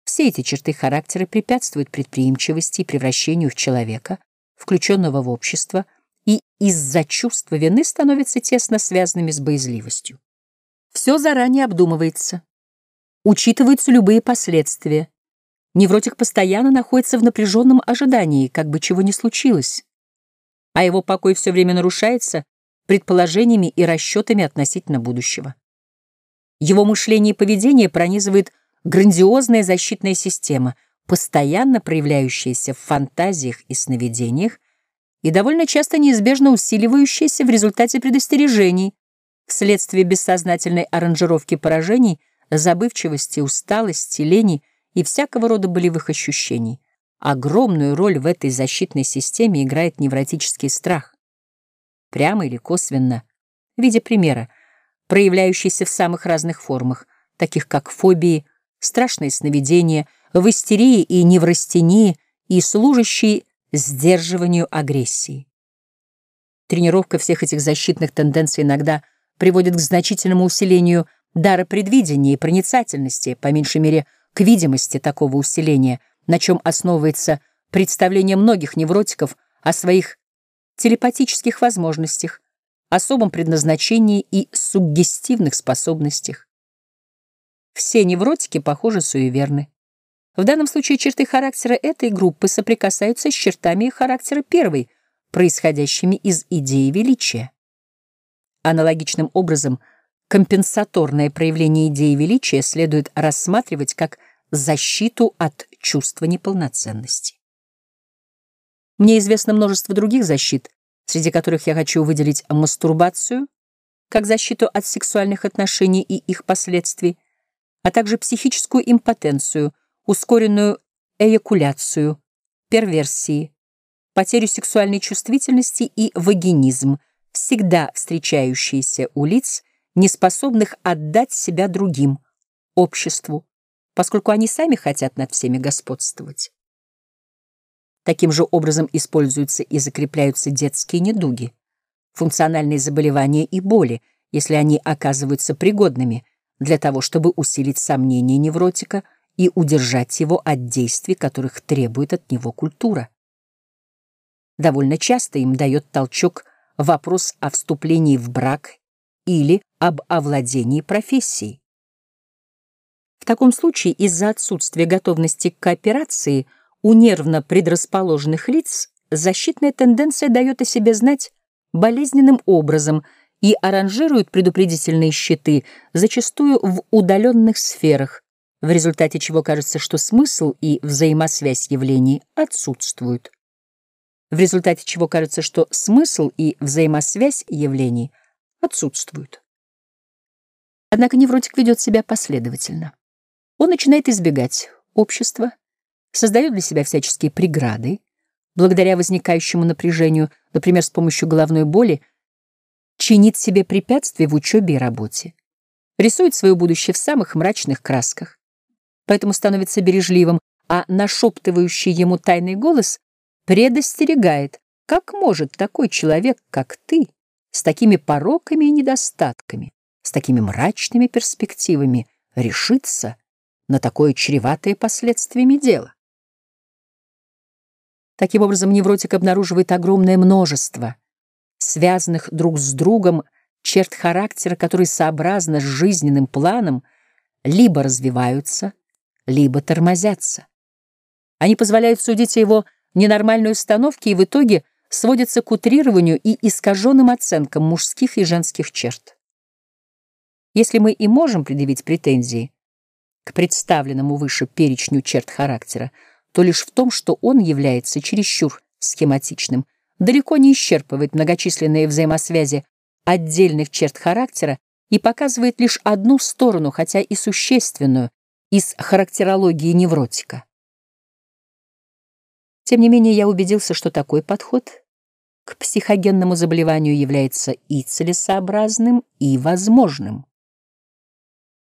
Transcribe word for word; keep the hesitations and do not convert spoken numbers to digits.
Все эти черты характера препятствуют предприимчивости и превращению в человека, включенного в общество, и из-за чувства вины становятся тесно связанными с боязливостью. Все заранее обдумывается, учитываются любые последствия. Невротик постоянно находится в напряженном ожидании, как бы чего ни случилось, а его покой все время нарушается предположениями и расчетами относительно будущего. Его мышление и поведение пронизывает грандиозная защитная система, постоянно проявляющаяся в фантазиях и сновидениях и довольно часто неизбежно усиливающаяся в результате предостережений, вследствие бессознательной аранжировки поражений, забывчивости, усталости, лени и всякого рода болевых ощущений. Огромную роль в этой защитной системе играет невротический страх, прямо или косвенно, в виде примера, проявляющийся в самых разных формах, таких как фобии, страшные сновидения, в истерии и неврастении и служащие сдерживанию агрессии. Тренировка всех этих защитных тенденций иногда приводит к значительному усилению дара предвидения и проницательности, по меньшей мере, к видимости такого усиления, на чем основывается представление многих невротиков о своих телепатических возможностях, особом предназначении и суггестивных способностях. Все невротики, похоже, суеверны. В данном случае черты характера этой группы соприкасаются с чертами характера первой, происходящими из идеи величия. Аналогичным образом, компенсаторное проявление идеи величия следует рассматривать как защиту от чувства неполноценности. Мне известно множество других защит, среди которых я хочу выделить мастурбацию, как защиту от сексуальных отношений и их последствий, а также психическую импотенцию, ускоренную эякуляцию, перверсии, потерю сексуальной чувствительности и вагинизм, всегда встречающиеся у лиц, неспособных отдать себя другим, обществу, поскольку они сами хотят над всеми господствовать. Таким же образом используются и закрепляются детские недуги, функциональные заболевания и боли, если они оказываются пригодными для того, чтобы усилить сомнения невротика и удержать его от действий, которых требует от него культура. Довольно часто им дает толчок вопрос о вступлении в брак или об овладении профессией. В таком случае из-за отсутствия готовности к кооперации у нервно предрасположенных лиц защитная тенденция дает о себе знать болезненным образом и аранжирует предупредительные щиты зачастую в удаленных сферах, в результате чего кажется, что смысл и взаимосвязь явлений отсутствуют. В результате чего кажется, что смысл и взаимосвязь явлений отсутствуют. Однако невротик ведет себя последовательно. Он начинает избегать общества, создает для себя всяческие преграды, благодаря возникающему напряжению, например, с помощью головной боли, чинит себе препятствия в учебе и работе, рисует свое будущее в самых мрачных красках, поэтому становится бережливым, а нашептывающий ему тайный голос предостерегает, как может такой человек, как ты, с такими пороками и недостатками, с такими мрачными перспективами решиться на такое чреватое последствиями дело. Таким образом, невротик обнаруживает огромное множество связанных друг с другом черт характера, которые сообразно с жизненным планом либо развиваются, либо тормозятся. Они позволяют судить о его ненормальной установке и в итоге сводятся к утрированию и искаженным оценкам мужских и женских черт. Если мы и можем предъявить претензии к представленному выше перечню черт характера, то лишь в том, что он является чересчур схематичным, далеко не исчерпывает многочисленные взаимосвязи отдельных черт характера и показывает лишь одну сторону, хотя и существенную, из характерологии невротика. Тем не менее, я убедился, что такой подход к психогенному заболеванию является и целесообразным, и возможным.